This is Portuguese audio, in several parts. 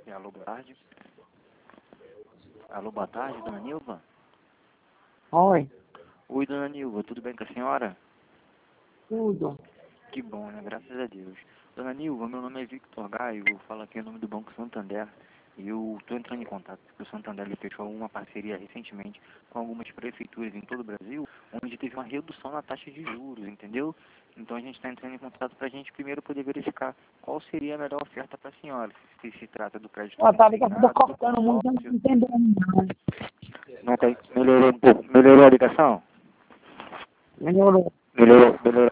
Alô, boa tarde. Alô, boa tarde, dona Nilva. Oi, Oi, dona Nilva, tudo bem com a senhora? tudo. Que bom, né? Graças a Deus. Dona Nilva, meu nome é Victor Gaio, eu falo aqui em nome do Banco Santander. E eu estou entrando em contato porque o Santander ele fechou uma parceria recentemente com algumas prefeituras em todo o Brasil, onde teve uma redução na taxa de juros, entendeu? Então a gente está entrando em contato para a gente primeiro poder verificar qual seria a melhor oferta para a senhora, se trata do crédito Ó, tá ligado, tô consignado, do cortando muito, eu não tô consórcio. entendendo não. Não tá, melhorou um pouco, melhorou a ligação? Melhorou. Melhorou.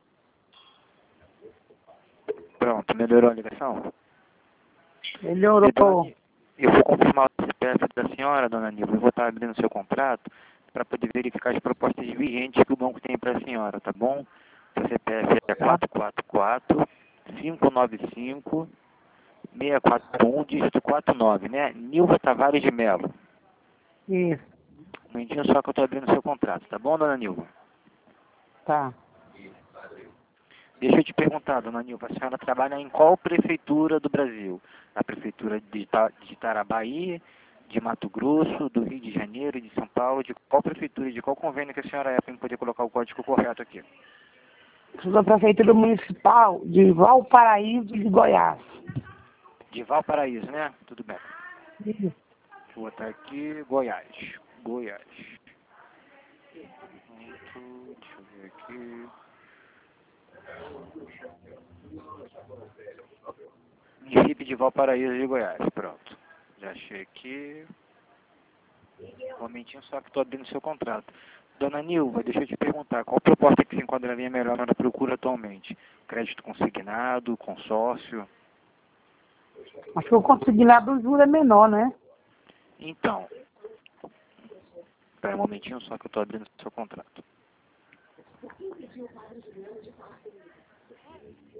Pronto, melhorou a ligação? E, Melhorou. eu vou confirmar o CPF da senhora, dona Nilva, e vou estar abrindo seu contrato para poder verificar as propostas vigentes que o banco tem para a senhora, tá bom? Seu CPF é Tá? 444-595-641, dígito 49, né? Nilva Tavares de Melo. Isso, Um momentinho só que eu estou abrindo seu contrato, tá bom, dona Nilva? tá. Deixa eu te perguntar, dona Nilva, a senhora trabalha em qual prefeitura do Brasil? Na prefeitura de Itarabái, de Mato Grosso, do Rio de Janeiro, de São Paulo, de qual prefeitura, de qual convênio que a senhora é para eu poder colocar o código correto aqui? Sou da Prefeitura Municipal de Valparaíso de Goiás. De Valparaíso, né? Tudo bem. Isso. Vou botar aqui Goiás. Goiás. Pronto, deixa eu ver aqui. Município de Valparaíso de Goiás, pronto. Já achei aqui. Um momentinho só que estou abrindo seu contrato. Dona Nilva, deixa eu te perguntar, qual proposta que se enquadraria melhor na procura atualmente? Crédito consignado, consórcio? Acho que o consignado do juro é menor, né? Então, espera um momentinho só que eu estou abrindo seu contrato.